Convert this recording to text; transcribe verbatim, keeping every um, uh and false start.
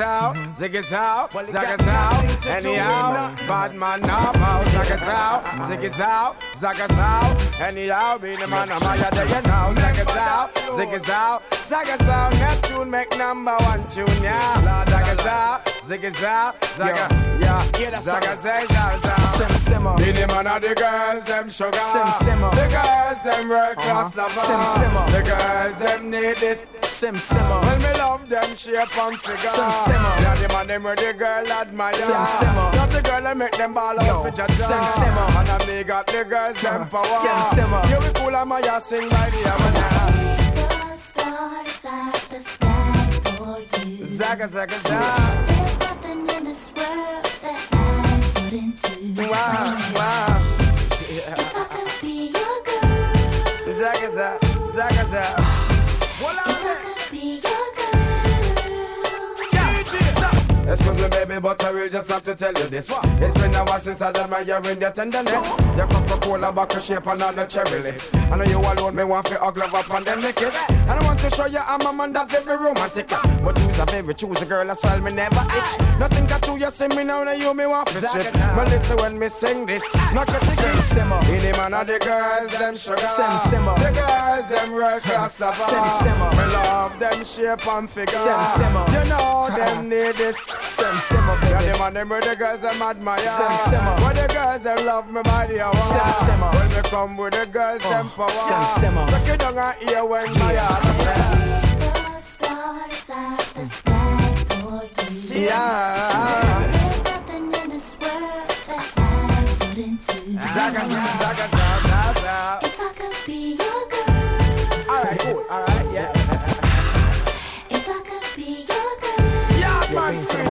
Zagazow, Ziggazow, Zagazow. Anyhow, bad man now bow. Zagazow, Ziggazow, Zagazow. Anyhow, be the man of my day you know. Zagazow, Ziggazow, Zagazow. Neptune make number one tune, yeah. Zagazow, Ziggazow, Zaga, yeah. Zagazow, Zagazow. Sim simmer. Be the man of the girls, them sugar. Sim simmer. The girls, them world class lover. Sim simmer. The girls, them need this. Sim simmer. When me love them shape and figure. Sim simmer. Yeah, the man them where the girl admire. Sim simmer. Got the girl that make them ball out for jaja. Sim simmer. And I me got the girls them power. Sim simmer. You be cool and my ass sing by the Havana. The stars at the sky for you. Zaga zaga zaga. There's nothing in this world that I wouldn't do. Wow wow. If I could be your girl. Zaga zaga zaga zaga. If I could be your girl. Excuse me baby, but I will just have to tell you this. It's been a while since I admired your tenderness. Your Coca-Cola bottle shape and all the cherry lips. I know you alone, me want to hug love up and then lick it. And I want to show you I'm a man that's very romantic. But choose a favorite, choose a girl as well, me never itch. Nothing got to you, see me now, now you me want to shit. But listen when me sing this, not get the Sim simmer. in the man of the girls, them sugar. Sim simmer. The girls, them world class lover. Sim simmer. Me love them shape and figure. Sim simmer. You know them need this. Sim simmer, Yeah, baby. them and them where the girls them admire. Sim simmer. Where the girls them love me body hour. Sim simmer. When me come with the girls them power. Sim simmer. Suck it down and hear when my heart The stars at the sky for you. yeah. There's nothing in this world that I wouldn't do. Zaga, zaga, zaga.